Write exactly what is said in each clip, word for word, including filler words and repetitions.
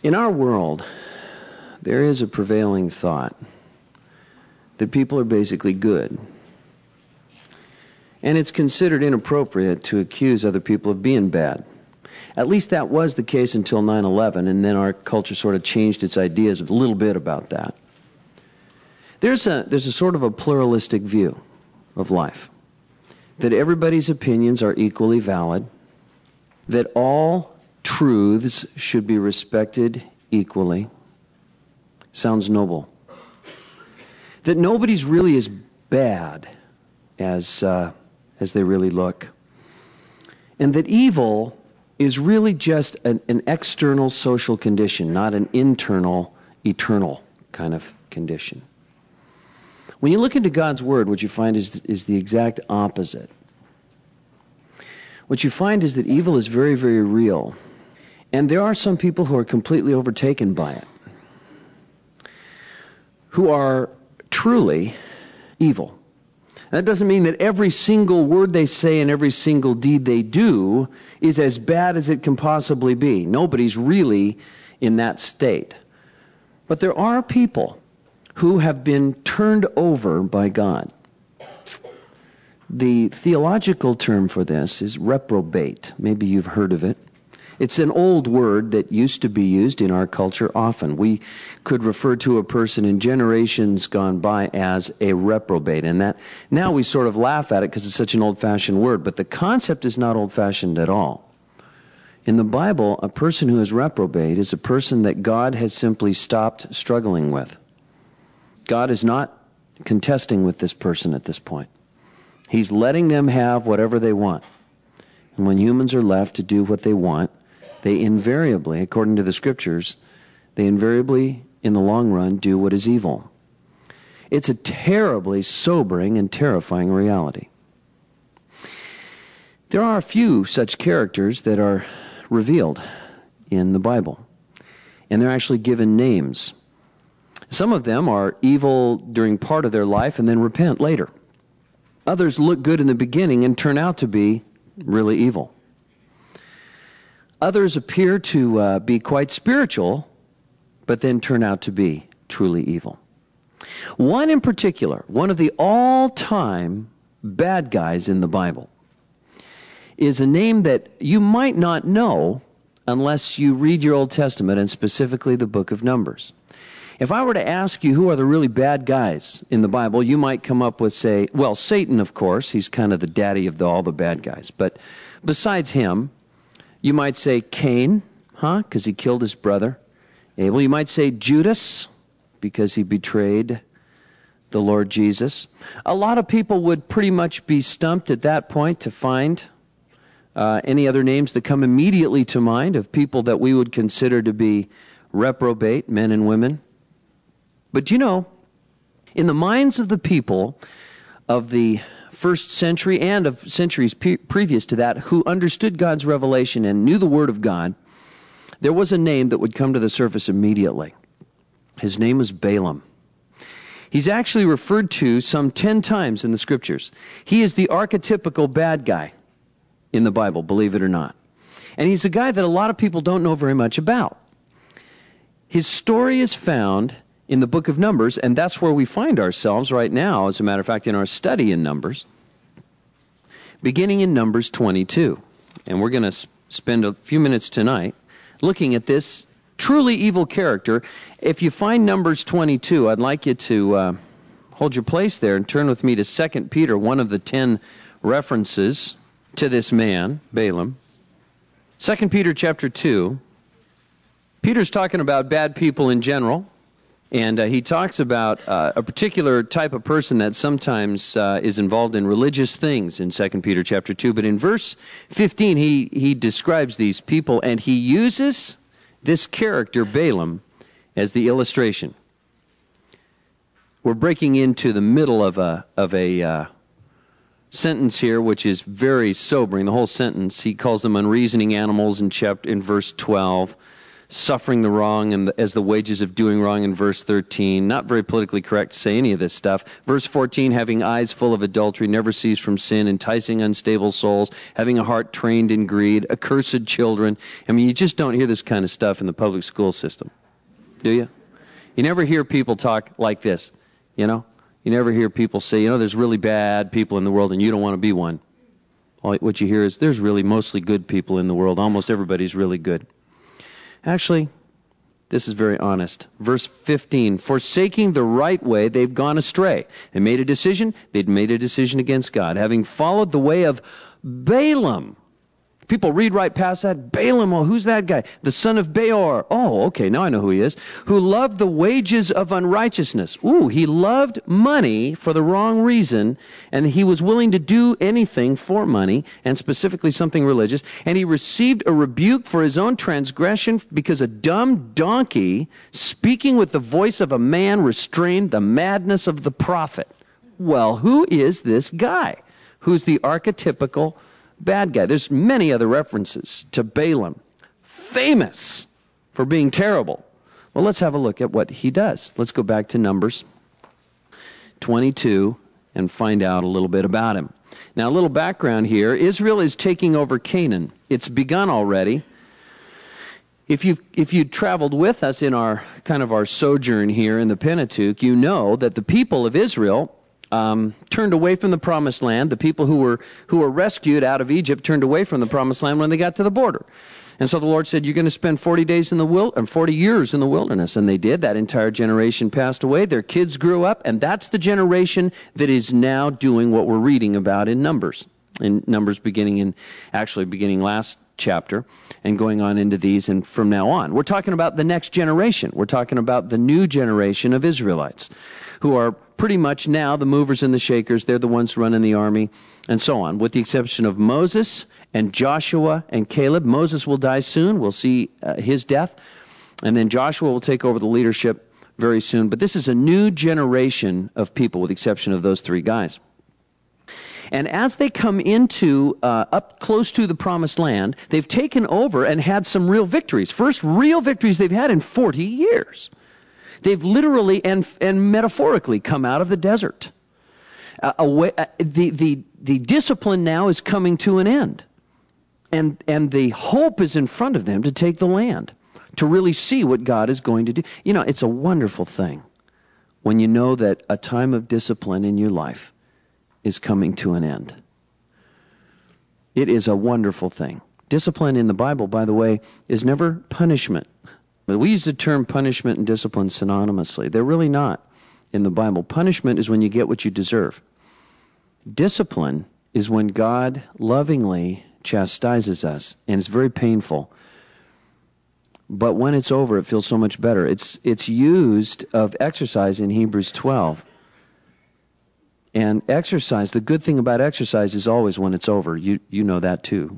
In our world, there is a prevailing thought that people are basically good. And it's considered inappropriate to accuse other people of being bad. At least that was the case until nine eleven, and then our culture sort of changed its ideas a little bit about that. There's a, there's a sort of a pluralistic view of life, that everybody's opinions are equally valid, that all truths should be respected equally. Sounds noble. That nobody's really as bad as uh, as they really look. And that evil is really just an, an external social condition, not an internal, eternal kind of condition. When you look into God's Word, what you find is, is the exact opposite. What you find is that evil is very, very real. And there are some people who are completely overtaken by it, who are truly evil. That doesn't mean that every single word they say and every single deed they do is as bad as it can possibly be. Nobody's really in that state. But there are people who have been turned over by God. The theological term for this is reprobate. Maybe you've heard of it. It's an old word that used to be used in our culture often. We could refer to a person in generations gone by as a reprobate. And that now we sort of laugh at it because it's such an old-fashioned word. But the concept is not old-fashioned at all. In the Bible, a person who is reprobate is a person that God has simply stopped struggling with. God is not contesting with this person at this point. He's letting them have whatever they want. And when humans are left to do what they want, they invariably, according to the Scriptures, they invariably, in the long run, do what is evil. It's a terribly sobering and terrifying reality. There are a few such characters that are revealed in the Bible, and they're actually given names. Some of them are evil during part of their life and then repent later. Others look good in the beginning and turn out to be really evil. Others appear to uh, be quite spiritual, but then turn out to be truly evil. One in particular, one of the all-time bad guys in the Bible, is a name that you might not know unless you read your Old Testament, and specifically the book of Numbers. If I were to ask you who are the really bad guys in the Bible, you might come up with, say, well, Satan, of course. He's kind of the daddy of the, all the bad guys. But besides him, you might say Cain, huh, because he killed his brother Abel. You might say Judas, because he betrayed the Lord Jesus. A lot of people would pretty much be stumped at that point to find uh, any other names that come immediately to mind of people that we would consider to be reprobate, men and women. But you know, in the minds of the people of the first century and of centuries pe- previous to that who understood God's revelation and knew the Word of God, there was a name that would come to the surface immediately. His name was Balaam. He's actually referred to some ten times in the Scriptures. He is the archetypical bad guy in the Bible, believe it or not. And he's a guy that a lot of people don't know very much about. His story is found in the book of Numbers, and that's where we find ourselves right now, as a matter of fact, in our study in Numbers, beginning in Numbers twenty-two. And we're going to sp- spend a few minutes tonight looking at this truly evil character. If you find Numbers twenty-two, I'd like you to uh, hold your place there and turn with me to Second Peter, one of the ten references to this man, Balaam. Second Peter chapter two. Peter's talking about bad people in general. And uh, he talks about uh, a particular type of person that sometimes uh, is involved in religious things in Second Peter chapter two. But in verse fifteen, he, he describes these people, and he uses this character, Balaam, as the illustration. We're breaking into the middle of a, of a uh, sentence here, which is very sobering. The whole sentence, he calls them unreasoning animals in, chapter, in verse twelve. suffering the wrong and the, as the wages of doing wrong in verse thirteen. Not very politically correct to say any of this stuff. Verse fourteen, having eyes full of adultery, never cease from sin, enticing unstable souls, having a heart trained in greed, accursed children. I mean, you just don't hear this kind of stuff in the public school system, do you? You never hear people talk like this, you know? You never hear people say, you know, there's really bad people in the world and you don't want to be one. All, what you hear is, there's really mostly good people in the world. Almost everybody's really good. Actually, this is very honest. Verse fifteen, forsaking the right way, they've gone astray. They made a decision. They'd made a decision against God, having followed the way of Balaam. People read right past that. Balaam, well, who's that guy? The son of Beor. Oh, okay, now I know who he is. Who loved the wages of unrighteousness. Ooh, he loved money for the wrong reason, and he was willing to do anything for money, and specifically something religious. And he received a rebuke for his own transgression because a dumb donkey, speaking with the voice of a man, restrained the madness of the prophet. Well, who is this guy? Who's the archetypical bad guy? There's many other references to Balaam, famous for being terrible. Well, let's have a look at what he does. Let's go back to Numbers twenty-two and find out a little bit about him. Now, a little background here. Israel is taking over Canaan. It's begun already. If you if you traveled with us in our kind of our sojourn here in the Pentateuch, you know that the people of Israel Um, turned away from the promised land. The people who were who were rescued out of Egypt turned away from the promised land when they got to the border. And so the Lord said, you're going to spend forty days in the wil- and forty years in the wilderness. And they did. That entire generation passed away. Their kids grew up. And that's the generation that is now doing what we're reading about in Numbers. In Numbers beginning in, actually beginning last chapter and going on into these and from now on. We're talking about the next generation. We're talking about the new generation of Israelites who are pretty much now the movers and the shakers. They're the ones running the army and so on, with the exception of Moses and Joshua and Caleb. Moses will die soon. We'll see uh, his death. And then Joshua will take over the leadership very soon. But this is a new generation of people with the exception of those three guys. And as they come into, uh, up close to the promised land, they've taken over and had some real victories. First real victories they've had in forty years. They've literally and and metaphorically come out of the desert. Uh, away, uh, the, the, the discipline now is coming to an end. And, and the hope is in front of them to take the land, to really see what God is going to do. You know, it's a wonderful thing when you know that a time of discipline in your life is coming to an end. It is a wonderful thing. Discipline in the Bible, by the way, is never punishment. But we use the term punishment and discipline synonymously. They're really not in the Bible. Punishment is when you get what you deserve. Discipline is when God lovingly chastises us, and it's very painful. But when it's over, it feels so much better. It's it's used of exercise in Hebrews twelve. And exercise, the good thing about exercise is always when it's over. You you know that too.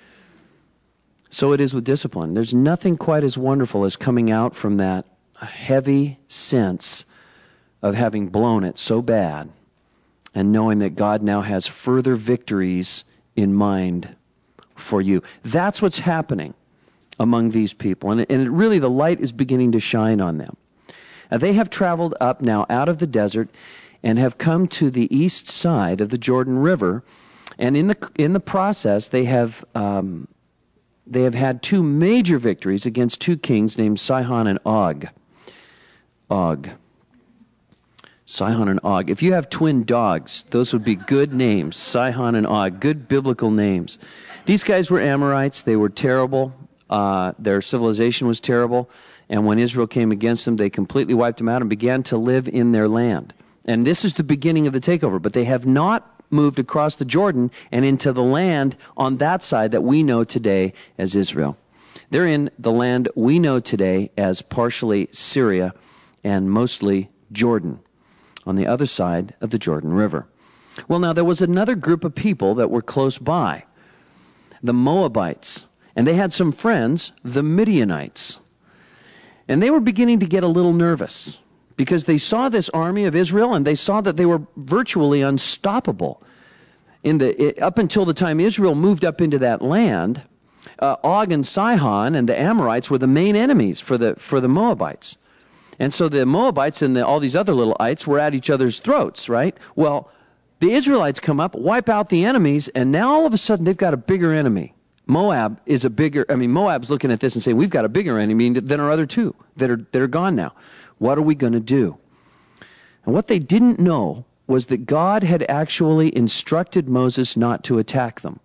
So it is with discipline. There's nothing quite as wonderful as coming out from that heavy sense of having blown it so bad and knowing that God now has further victories in mind for you. That's what's happening among these people. And, and it really, the light is beginning to shine on them. Now, they have traveled up now out of the desert and have come to the east side of the Jordan River. And in the in the process, they have um, they have had two major victories against two kings named Sihon and Og. Og. Sihon and Og. If you have twin dogs, those would be good names. Sihon and Og. Good biblical names. These guys were Amorites. They were terrible. Uh, their civilization was terrible. And when Israel came against them, they completely wiped them out and began to live in their land. And this is the beginning of the takeover. But they have not moved across the Jordan and into the land on that side that we know today as Israel. They're in the land we know today as partially Syria and mostly Jordan, on the other side of the Jordan River. Well, now, there was another group of people that were close by, the Moabites, and they had some friends, the Midianites. And they were beginning to get a little nervous because they saw this army of Israel and they saw that they were virtually unstoppable. In the, up until the time Israel moved up into that land, uh, Og and Sihon and the Amorites were the main enemies for the for the Moabites. And so the Moabites and the, all these other little ites were at each other's throats, right? Well, the Israelites come up, wipe out the enemies, and now all of a sudden they've got a bigger enemy. Moab is a bigger, I mean, Moab's looking at this and saying, we've got a bigger enemy than our other two that are, that are gone now. What are we going to do? And what they didn't know was that God had actually instructed Moses not to attack them.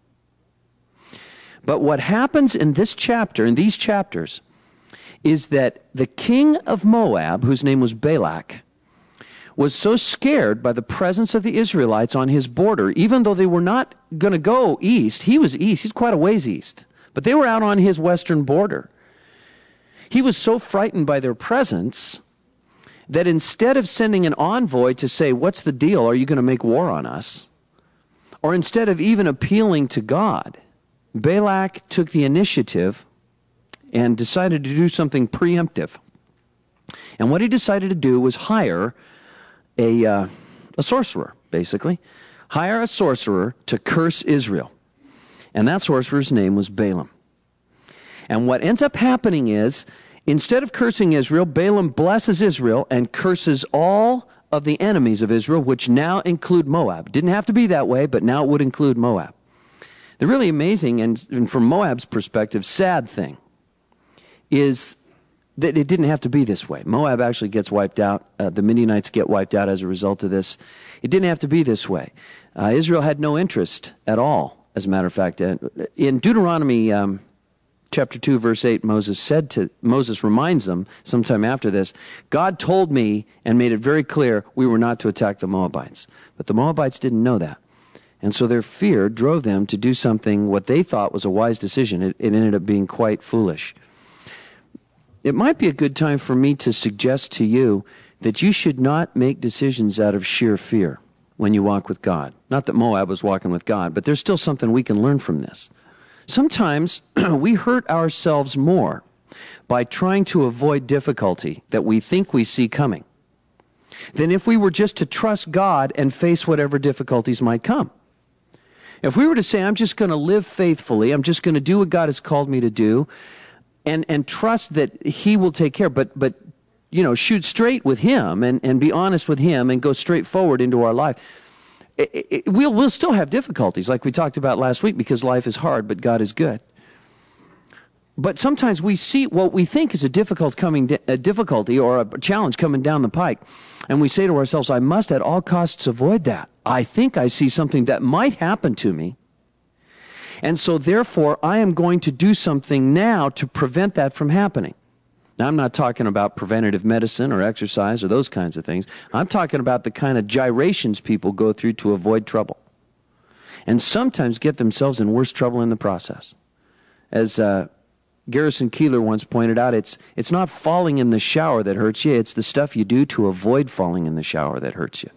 But what happens in this chapter, in these chapters, is that the king of Moab, whose name was Balak, was so scared by the presence of the Israelites on his border, even though they were not going to go east. He was east. He's quite a ways east. But they were out on his western border. He was so frightened by their presence that instead of sending an envoy to say, what's the deal? Are you going to make war on us? Or instead of even appealing to God, Balak took the initiative and decided to do something preemptive. And what he decided to do was hire a, uh, a sorcerer, basically. Hire a sorcerer to curse Israel. And that sorcerer's name was Balaam. And what ends up happening is, instead of cursing Israel, Balaam blesses Israel and curses all of the enemies of Israel, which now include Moab. Didn't have to be that way, but now it would include Moab. The really amazing, and, and from Moab's perspective, sad thing is that it didn't have to be this way. Moab actually gets wiped out. Uh, the Midianites get wiped out as a result of this. It didn't have to be this way. Uh, Israel had no interest at all, as a matter of fact. Uh, in Deuteronomy um, chapter two, verse eight, Moses said to, Moses reminds them sometime after this, God told me and made it very clear we were not to attack the Moabites. But the Moabites didn't know that. And so their fear drove them to do something, what they thought was a wise decision. It, it ended up being quite foolish. It might be a good time for me to suggest to you that you should not make decisions out of sheer fear when you walk with God. Not that Moab was walking with God, but there's still something we can learn from this. Sometimes we hurt ourselves more by trying to avoid difficulty that we think we see coming than if we were just to trust God and face whatever difficulties might come. If we were to say, I'm just going to live faithfully, I'm just going to do what God has called me to do, and and trust that He will take care, but, but you know, shoot straight with Him and, and be honest with Him and go straight forward into our life, it, it, we'll, we'll still have difficulties, like we talked about last week, because life is hard, but God is good. But sometimes we see what we think is a difficult coming, a difficulty or a challenge coming down the pike, and we say to ourselves, I must at all costs avoid that. I think I see something that might happen to me, and so therefore I am going to do something now to prevent that from happening. Now, I'm not talking about preventative medicine or exercise or those kinds of things. I'm talking about the kind of gyrations people go through to avoid trouble, and sometimes get themselves in worse trouble in the process. As uh, Garrison Keillor once pointed out, it's it's not falling in the shower that hurts you, it's the stuff you do to avoid falling in the shower that hurts you.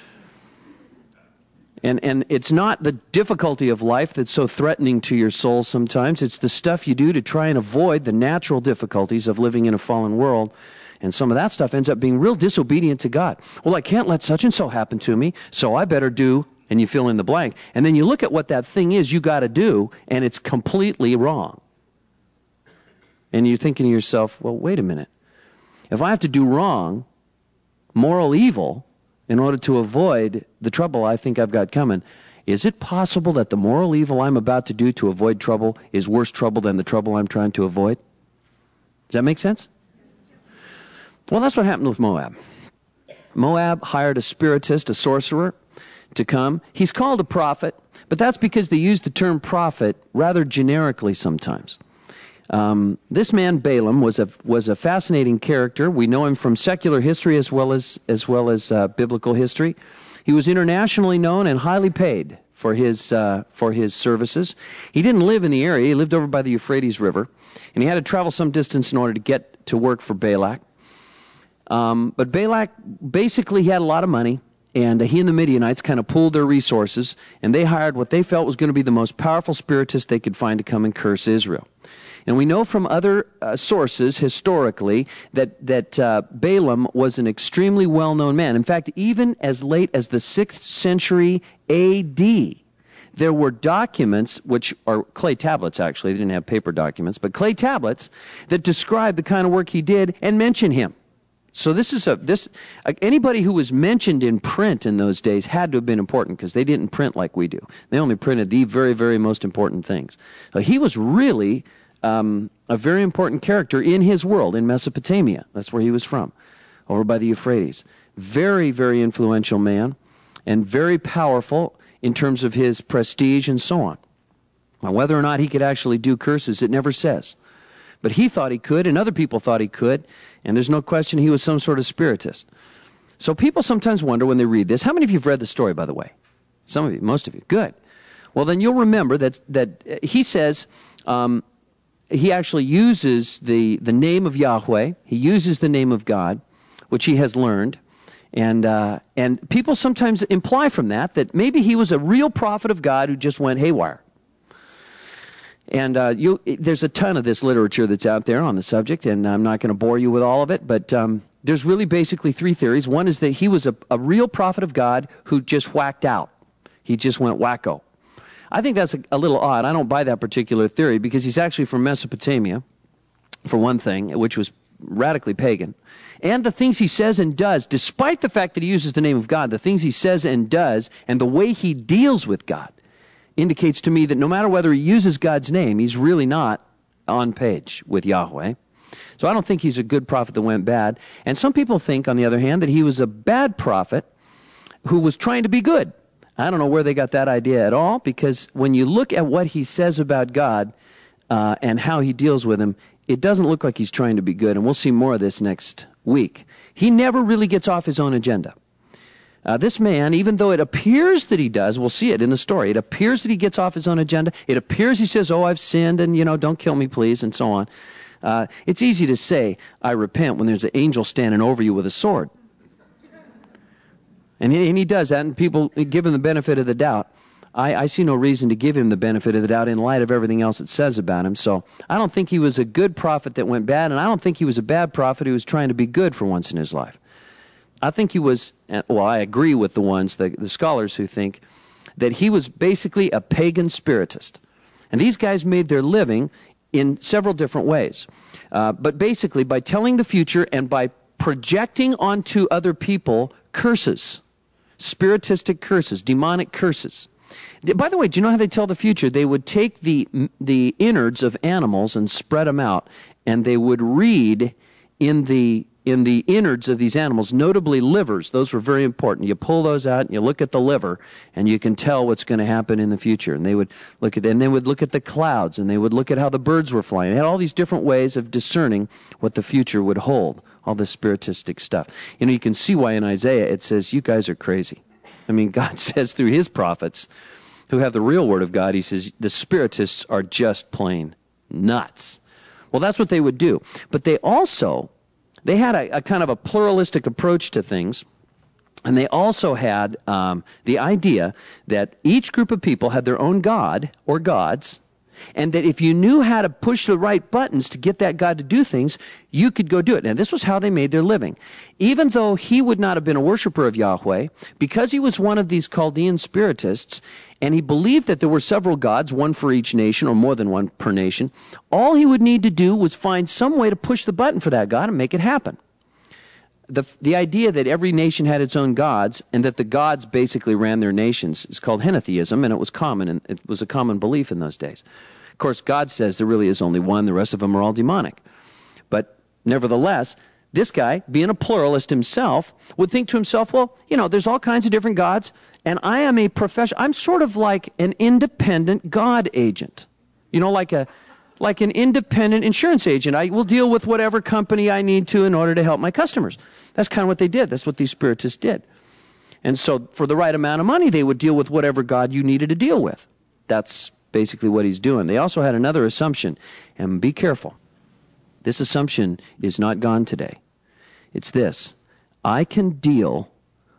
And and it's not the difficulty of life that's so threatening to your soul sometimes, it's the stuff you do to try and avoid the natural difficulties of living in a fallen world. And some of that stuff ends up being real disobedient to God. Well, I can't let such and so happen to me, so I better do, and you fill in the blank. And then you look at what that thing is you got to do, and it's completely wrong. And you're thinking to yourself, well, wait a minute. If I have to do wrong, moral evil, in order to avoid the trouble I think I've got coming, is it possible that the moral evil I'm about to do to avoid trouble is worse trouble than the trouble I'm trying to avoid? Does that make sense? Well, that's what happened with Moab. Moab hired a spiritist, a sorcerer, to come. He's called a prophet, but that's because they use the term prophet rather generically sometimes. Um, this man Balaam was a was a fascinating character. We know him from secular history as well as as well as uh, biblical history. He was internationally known and highly paid for his uh, for his services. He didn't live in the area; he lived over by the Euphrates River, and he had to travel some distance in order to get to work for Balak. Um, but Balak basically he had a lot of money, and uh, he and the Midianites kind of pooled their resources, and they hired what they felt was going to be the most powerful spiritist they could find to come and curse Israel. And we know from other uh, sources historically that, that uh, Balaam was an extremely well-known man. In fact, even as late as the sixth century A D, there were documents, which are clay tablets actually, they didn't have paper documents, but clay tablets that describe the kind of work he did and mention him. So this is a, this, uh, anybody who was mentioned in print in those days had to have been important because they didn't print like we do. They only printed the very, very most important things. So he was really um, a very important character in his world, in Mesopotamia. That's where he was from, over by the Euphrates. Very, very influential man and very powerful in terms of his prestige and so on. Now, whether or not he could actually do curses, it never says. But he thought he could, and other people thought he could, and there's no question he was some sort of spiritist. So people sometimes wonder when they read this, how many of you have read the story, by the way? Some of you, most of you. Good. Well, then you'll remember that, that he says, um, he actually uses the, the name of Yahweh, he uses the name of God, which he has learned, and uh, and people sometimes imply from that that maybe he was a real prophet of God who just went haywire. And uh, you, there's a ton of this literature that's out there on the subject, and I'm not going to bore you with all of it, but um, there's really basically three theories. One is that he was a, a real prophet of God who just whacked out. He just went wacko. I think that's a, a little odd. I don't buy that particular theory because he's actually from Mesopotamia, for one thing, which was radically pagan. And the things he says and does, despite the fact that he uses the name of God, the things he says and does, and the way he deals with God, indicates to me that no matter whether he uses God's name, he's really not on page with Yahweh. So I don't think he's a good prophet that went bad. And some people think, on the other hand, that he was a bad prophet who was trying to be good. I don't know where they got that idea at all, because when you look at what he says about God uh, and how he deals with him, it doesn't look like he's trying to be good. And we'll see more of this next week. He never really gets off his own agenda. Uh, this man, even though it appears that he does, we'll see it in the story, it appears that he gets off his own agenda, it appears he says, oh, I've sinned, and, you know, don't kill me, please, and so on. Uh, it's easy to say, I repent, when there's an angel standing over you with a sword. And he, and he does that, and people give him the benefit of the doubt. I, I see no reason to give him the benefit of the doubt in light of everything else it says about him. So I don't think he was a good prophet that went bad, and I don't think he was a bad prophet who was trying to be good for once in his life. I think he was, well, I agree with the ones, the, the scholars who think that he was basically a pagan spiritist. And these guys made their living in several different ways. Uh, but basically by telling the future and by projecting onto other people curses, spiritistic curses, demonic curses. By the way, do you know how they tell the future? They would take the, the innards of animals and spread them out, and they would read in the in the innards of these animals, notably livers. Those were very important. You pull those out and you look at the liver, and you can tell what's going to happen in the future. And they would look at, and they would look at the clouds, and they would look at how the birds were flying. They had all these different ways of discerning what the future would hold. All this spiritistic stuff. You know, you can see why in Isaiah it says, "You guys are crazy." I mean, God says through His prophets, who have the real word of God, He says the spiritists are just plain nuts. Well, that's what they would do. But they also They had a, a kind of a pluralistic approach to things, and they also had um, the idea that each group of people had their own god or gods, and that if you knew how to push the right buttons to get that god to do things, you could go do it. Now, this was how they made their living. Even though he would not have been a worshiper of Yahweh, because he was one of these Chaldean spiritists, and he believed that there were several gods, one for each nation, or more than one per nation, all he would need to do was find some way to push the button for that god and make it happen. The, the idea that every nation had its own gods, and that the gods basically ran their nations, is called henotheism, and it was common, and it was a common belief in those days. Of course, God says there really is only one, the rest of them are all demonic. But nevertheless, this guy, being a pluralist himself, would think to himself, well, you know, there's all kinds of different gods, and I am a professional, I'm sort of like an independent God agent. You know, like a like an independent insurance agent. I will deal with whatever company I need to in order to help my customers. That's kind of what they did. That's what these spiritists did. And so for the right amount of money, they would deal with whatever god you needed to deal with. That's basically what he's doing. They also had another assumption, and be careful. This assumption is not gone today. It's this: I can deal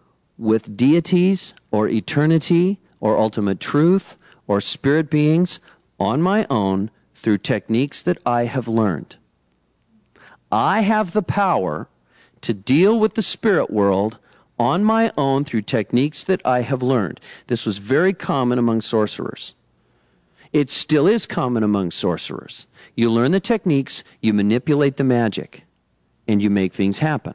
with deities or eternity or ultimate truth or spirit beings on my own through techniques that I have learned. I have the power to deal with the spirit world on my own through techniques that I have learned. This was very common among sorcerers. It still is common among sorcerers. You learn the techniques, you manipulate the magic, and you make things happen.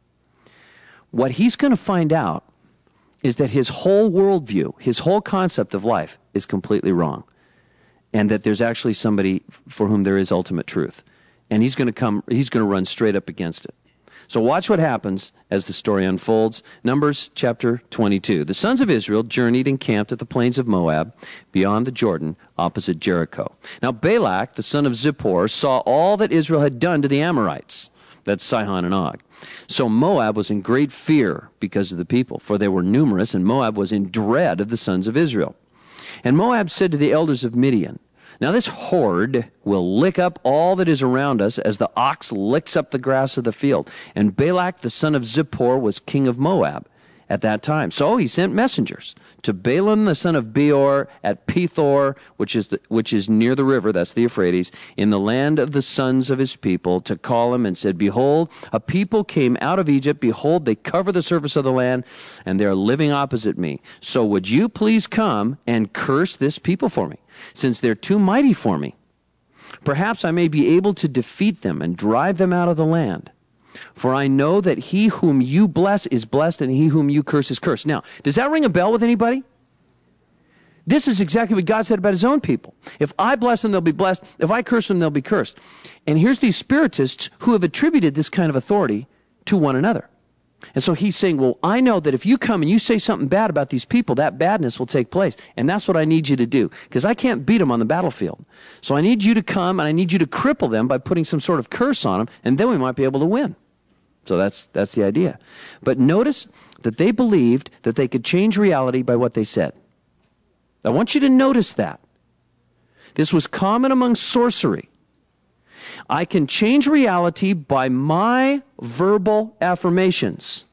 What he's going to find out is that his whole worldview, his whole concept of life is completely wrong, and that there's actually somebody for whom there is ultimate truth. And he's going to come, he's going to run straight up against it. So watch what happens as the story unfolds. Numbers chapter twenty-two. The sons of Israel journeyed and camped at the plains of Moab, beyond the Jordan, opposite Jericho. Now Balak, the son of Zippor, saw all that Israel had done to the Amorites. That's Sihon and Og. So Moab was in great fear because of the people, for they were numerous, and Moab was in dread of the sons of Israel. And Moab said to the elders of Midian, now this horde will lick up all that is around us as the ox licks up the grass of the field. And Balak the son of Zippor was king of Moab at that time. So he sent messengers to Balaam the son of Beor at Pethor, which is the, which is near the river, that's the Euphrates, in the land of the sons of his people, to call him, and said, behold, a people came out of Egypt. Behold, they cover the surface of the land, and they are living opposite me. So would you please come and curse this people for me, since they're too mighty for me? Perhaps I may be able to defeat them and drive them out of the land. For I know that he whom you bless is blessed, and he whom you curse is cursed. Now, does that ring a bell with anybody? This is exactly what God said about his own people. If I bless them, they'll be blessed. If I curse them, they'll be cursed. And here's these spiritists who have attributed this kind of authority to one another. And so he's saying, well, I know that if you come and you say something bad about these people, that badness will take place. And that's what I need you to do, because I can't beat them on the battlefield. So I need you to come, and I need you to cripple them by putting some sort of curse on them, and then we might be able to win. So that's that's the idea. But notice that they believed that they could change reality by what they said. I want you to notice that. This was common among sorcery. I can change reality by my verbal affirmations.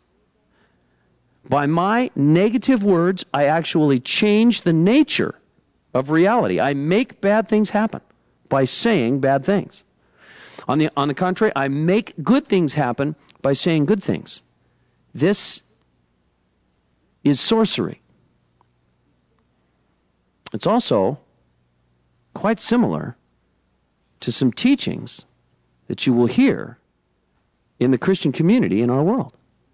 By my negative words, I actually change the nature of reality. I make bad things happen by saying bad things. On the, on the contrary, I make good things happen by saying good things. This is sorcery. It's also quite similar to some teachings that you will hear in the Christian community in our world.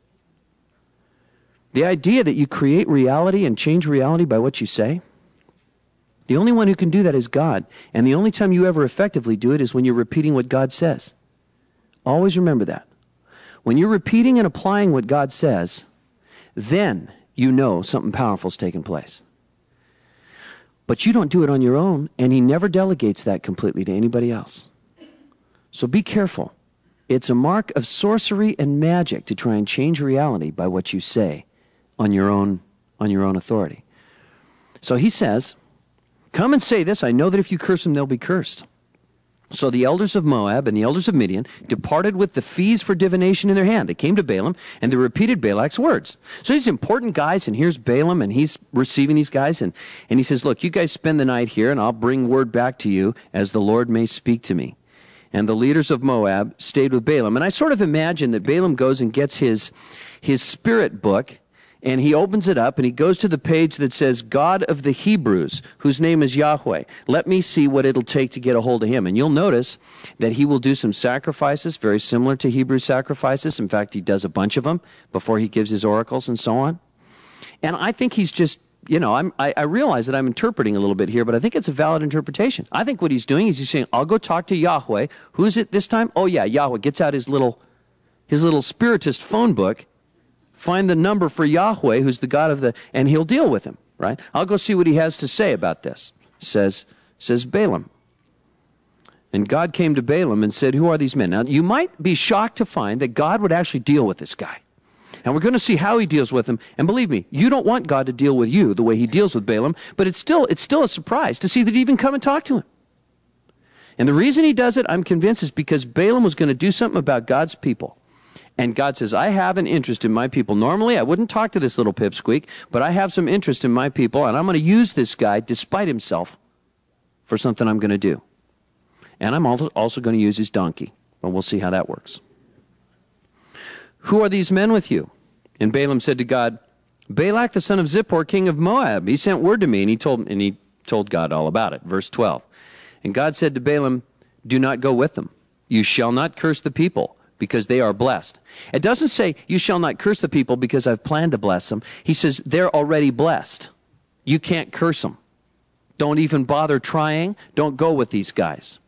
The idea that you create reality and change reality by what you say, the only one who can do that is God. And the only time you ever effectively do it is when you're repeating what God says. Always remember that. When you're repeating and applying what God says, then you know something powerful is taking place. But you don't do it on your own, and he never delegates that completely to anybody else. So be careful. It's a mark of sorcery and magic to try and change reality by what you say on your own, on your own authority. So he says, come and say this, I know that if you curse them, they'll be cursed. So the elders of Moab and the elders of Midian departed with the fees for divination in their hand. They came to Balaam, and they repeated Balak's words. So these important guys, and here's Balaam, and he's receiving these guys, and, and he says, look, you guys spend the night here, and I'll bring word back to you as the Lord may speak to me. And the leaders of Moab stayed with Balaam. And I sort of imagine that Balaam goes and gets his, his spirit book, and he opens it up, and he goes to the page that says, God of the Hebrews, whose name is Yahweh. Let me see what it'll take to get a hold of him. And you'll notice that he will do some sacrifices, very similar to Hebrew sacrifices. In fact, he does a bunch of them before he gives his oracles and so on. And I think he's just, you know, I'm, I, I realize that I'm interpreting a little bit here, but I think it's a valid interpretation. I think what he's doing is he's saying, I'll go talk to Yahweh. Who's it this time? Oh, yeah, Yahweh gets out his little, his little spiritist phone book. Find the number for Yahweh, who's the God of the, and he'll deal with him, right? I'll go see what he has to say about this, says, says Balaam. And God came to Balaam and said, who are these men? Now, you might be shocked to find that God would actually deal with this guy. And we're going to see how he deals with him. And believe me, you don't want God to deal with you the way he deals with Balaam, but it's still, it's still a surprise to see that he even come and talk to him. And the reason he does it, I'm convinced, is because Balaam was going to do something about God's people. And God says, I have an interest in my people. Normally, I wouldn't talk to this little pipsqueak, but I have some interest in my people, and I'm going to use this guy, despite himself, for something I'm going to do. And I'm also, also going to use his donkey. Well, we'll see how that works. Who are these men with you? And Balaam said to God, Balak the son of Zippor, king of Moab, he sent word to me, and he told and he told God all about it. Verse twelve. And God said to Balaam, do not go with them. You shall not curse the people, because they are blessed. It doesn't say, you shall not curse the people because I've planned to bless them. He says, they're already blessed. You can't curse them. Don't even bother trying. Don't go with these guys.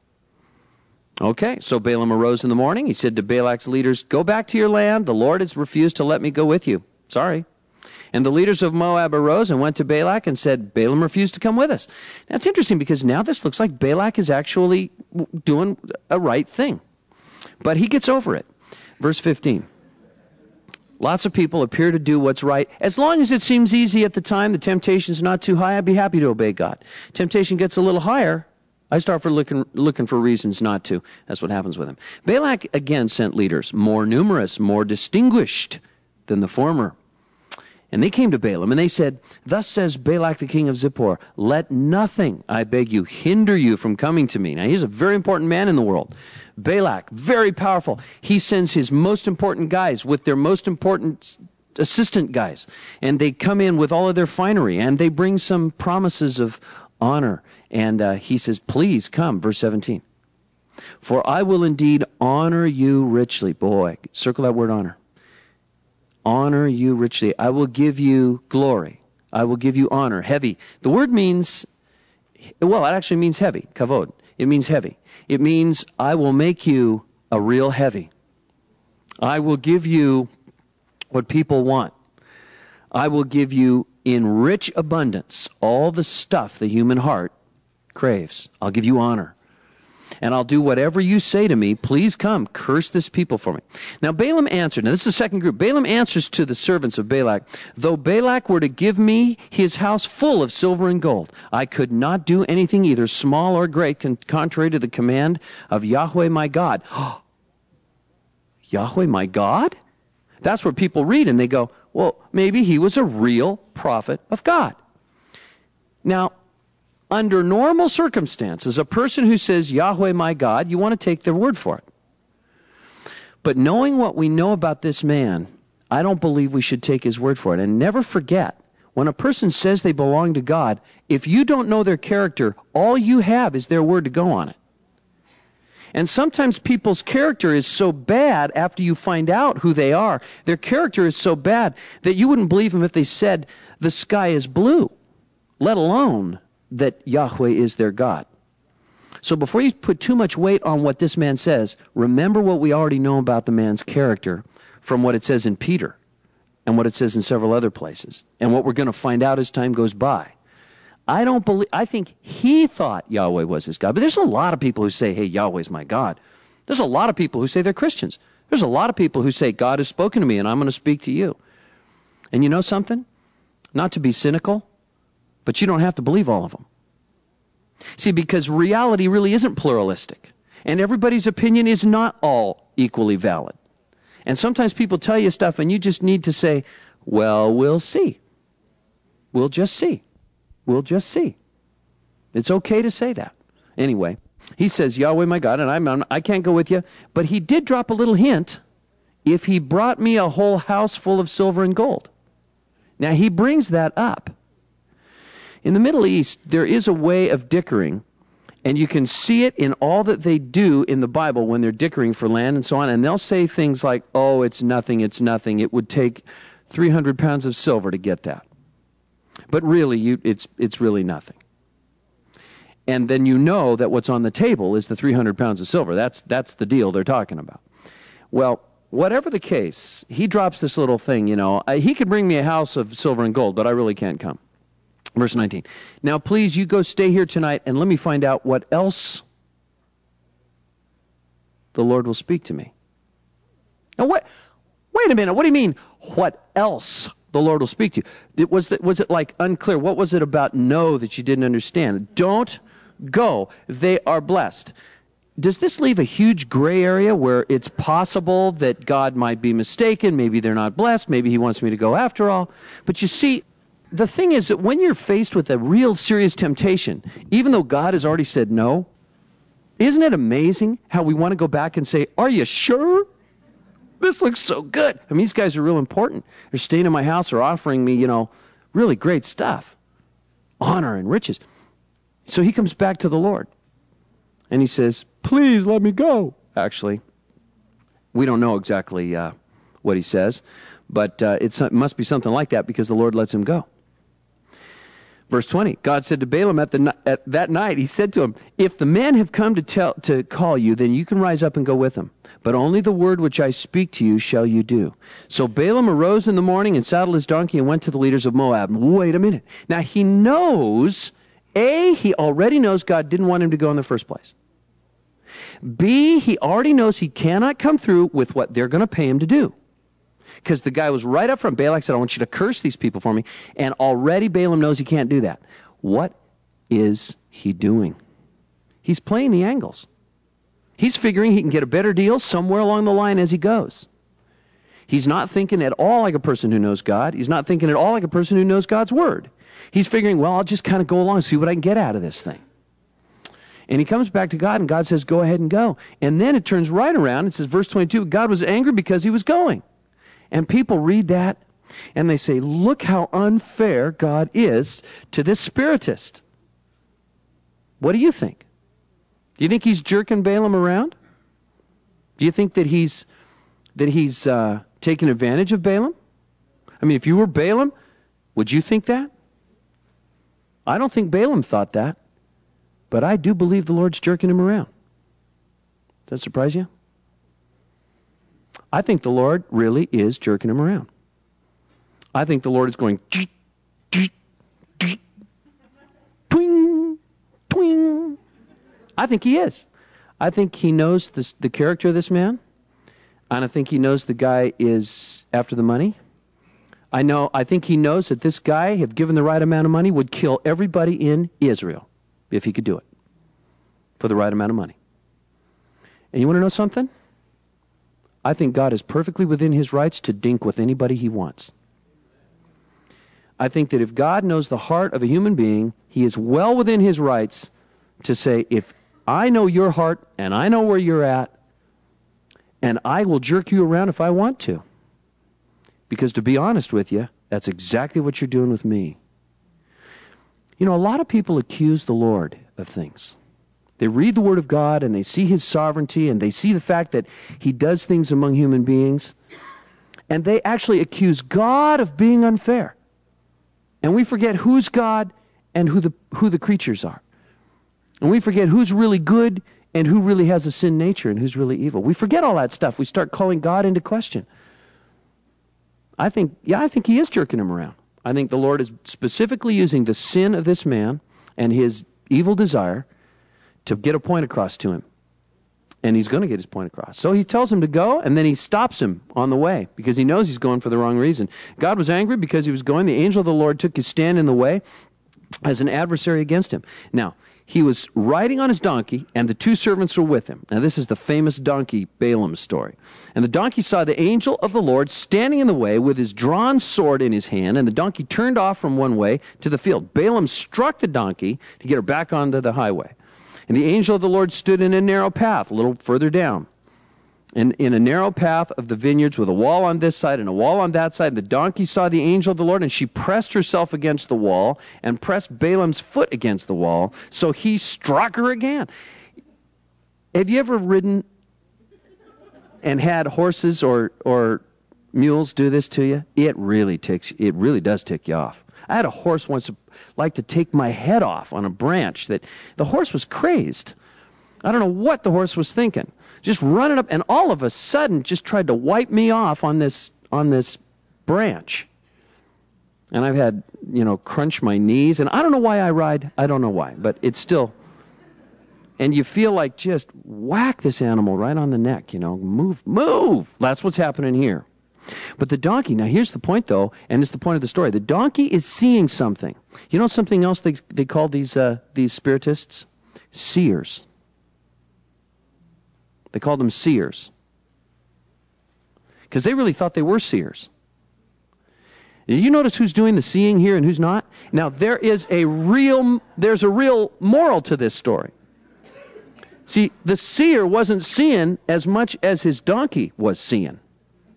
Okay, so Balaam arose in the morning. He said to Balak's leaders, go back to your land. The Lord has refused to let me go with you. Sorry. And the leaders of Moab arose and went to Balak and said, Balaam refused to come with us. Now, it's interesting because now this looks like Balak is actually doing a right thing. But he gets over it. Verse fifteen. Lots of people appear to do what's right. As long as it seems easy at the time, the temptation's not too high, I'd be happy to obey God. Temptation gets a little higher, I start for looking, looking for reasons not to. That's what happens with him. Balak again sent leaders, more numerous, more distinguished than the former. And they came to Balaam, and they said, thus says Balak the king of Zippor, let nothing, I beg you, hinder you from coming to me. Now, he's a very important man in the world. Balak, very powerful. He sends his most important guys with their most important assistant guys. And they come in with all of their finery, and they bring some promises of honor. And uh, he says, please come, verse seventeen. For I will indeed honor you richly. Boy, circle that word honor. Honor you richly. I will give you glory. I will give you honor. Heavy. The word means, well, it actually means heavy. Kavod. It means heavy. It means I will make you a real heavy. I will give you what people want. I will give you in rich abundance all the stuff the human heart craves. I'll give you honor. And I'll do whatever you say to me. Please come, curse this people for me. Now Balaam answered. Now this is the second group. Balaam answers to the servants of Balak. Though Balak were to give me his house full of silver and gold, I could not do anything either small or great con- contrary to the command of Yahweh my God. Yahweh my God? That's what people read and they go, well, maybe he was a real prophet of God. Now, under normal circumstances, a person who says, Yahweh my God, you want to take their word for it. But knowing what we know about this man, I don't believe we should take his word for it. And never forget, when a person says they belong to God, if you don't know their character, all you have is their word to go on it. And sometimes people's character is so bad after you find out who they are. Their character is so bad that you wouldn't believe them if they said the sky is blue, let alone that Yahweh is their God. So before you put too much weight on what this man says, remember what we already know about the man's character from what it says in Peter and what it says in several other places and what we're going to find out as time goes by. I don't believe, I think he thought Yahweh was his God, but there's a lot of people who say, hey, Yahweh's my God. There's a lot of people who say they're Christians. There's a lot of people who say, God has spoken to me and I'm going to speak to you. And you know something? Not to be cynical, but you don't have to believe all of them. See, because reality really isn't pluralistic. And everybody's opinion is not all equally valid. And sometimes people tell you stuff and you just need to say, well, we'll see. We'll just see. We'll just see. It's okay to say that. Anyway, he says, Yahweh my God, and I'm, I can't go with you. But he did drop a little hint. If he brought me a whole house full of silver and gold. Now, he brings that up. In the Middle East, there is a way of dickering, and you can see it in all that they do in the Bible when they're dickering for land and so on, and they'll say things like, oh, it's nothing, it's nothing. It would take three hundred pounds of silver to get that. But really, you, it's, it's really nothing. And then you know that what's on the table is the three hundred pounds of silver. That's, that's the deal they're talking about. Well, whatever the case, he drops this little thing, you know, he could bring me a house of silver and gold, but I really can't come. Verse nineteen. Now, please, you go stay here tonight, and let me find out what else the Lord will speak to me. Now, what? Wait a minute. What do you mean, what else the Lord will speak to you? It was, that, was it like unclear? What was it about no that you didn't understand? Don't go. They are blessed. Does this leave a huge gray area where it's possible that God might be mistaken? Maybe they're not blessed. Maybe he wants me to go after all. But you see, the thing is that when you're faced with a real serious temptation, even though God has already said no, isn't it amazing how we want to go back and say, are you sure? this looks so good. I mean, these guys are real important. They're staying in my house. They're offering me, you know, really great stuff. Honor and riches. So he comes back to the Lord. And he says, please let me go. Actually, we don't know exactly uh, what he says. But uh, it's, it must be something like that because the Lord lets him go. Verse twenty, God said to Balaam at, the, at that night, he said to him, if the men have come to tell to call you, then you can rise up and go with them. But only the word which I speak to you shall you do. So Balaam arose in the morning and saddled his donkey and went to the leaders of Moab. Wait a minute. Now he knows, A, he already knows God didn't want him to go in the first place. B, he already knows he cannot come through with what they're going to pay him to do. Because the guy was right up front. Balak said, I want you to curse these people for me. And already Balaam knows he can't do that. What is he doing? He's playing the angles. He's figuring he can get a better deal somewhere along the line as he goes. He's not thinking at all like a person who knows God. He's not thinking at all like a person who knows God's word. He's figuring, well, I'll just kind of go along and see what I can get out of this thing. And he comes back to God, and God says, go ahead and go. And then it turns right around. It says, verse twenty-two, God was angry because he was going. And people read that, and they say, look how unfair God is to this spiritist. What do you think? Do you think he's jerking Balaam around? Do you think that he's that he's uh, taking advantage of Balaam? I mean, if you were Balaam, would you think that? I don't think Balaam thought that, but I do believe the Lord's jerking him around. Does that surprise you? I think the Lord really is jerking him around. I think the Lord is going, twing, twing. I think he is. I think he knows this, the character of this man, and I think he knows the guy is after the money. I know. I think he knows that this guy, if given the right amount of money, would kill everybody in Israel if he could do it for the right amount of money. And you want to know something? I think God is perfectly within his rights to dink with anybody he wants. I think that if God knows the heart of a human being, he is well within his rights to say, if I know your heart and I know where you're at, and I will jerk you around if I want to. Because to be honest with you, that's exactly what you're doing with me. You know, a lot of people accuse the Lord of things. They read the Word of God and they see his sovereignty and they see the fact that he does things among human beings. And they actually accuse God of being unfair. And we forget who's God and who the, who the creatures are. And we forget who's really good and who really has a sin nature and who's really evil. We forget all that stuff. We start calling God into question. I think, yeah, I think he is jerking him around. I think the Lord is specifically using the sin of this man and his evil desire to get a point across to him. And he's going to get his point across. So he tells him to go, and then he stops him on the way because he knows he's going for the wrong reason. God was angry because he was going. The angel of the Lord took his stand in the way as an adversary against him. Now, he was riding on his donkey, and the two servants were with him. Now, this is the famous donkey Balaam story. And the donkey saw the angel of the Lord standing in the way with his drawn sword in his hand, and the donkey turned off from one way to the field. Balaam struck the donkey to get her back onto the highway. And the angel of the Lord stood in a narrow path a little further down. And in a narrow path of the vineyards with a wall on this side and a wall on that side. The donkey saw the angel of the Lord, and she pressed herself against the wall and pressed Balaam's foot against the wall. So he struck her again. Have you ever ridden and had horses or, or mules do this to you? It really ticks, it really does tick you off. I had a horse once like to take my head off on a branch. That the horse was crazed. I don't know what the horse was thinking. Just running up, and all of a sudden just tried to wipe me off on this on this branch. And I've had, you know, crunch my knees, and I don't know why I ride. I don't know why, but it's still. And you feel like just whack this animal right on the neck, you know, move, move. That's what's happening here. But the donkey, now here's the point though, and it's the point of the story. The donkey is seeing something. You know something else they they call these uh, these spiritists? Seers. They called them seers. Because they really thought they were seers. You notice who's doing the seeing here and who's not? Now there is a real there's a real moral to this story. See, the seer wasn't seeing as much as his donkey was seeing.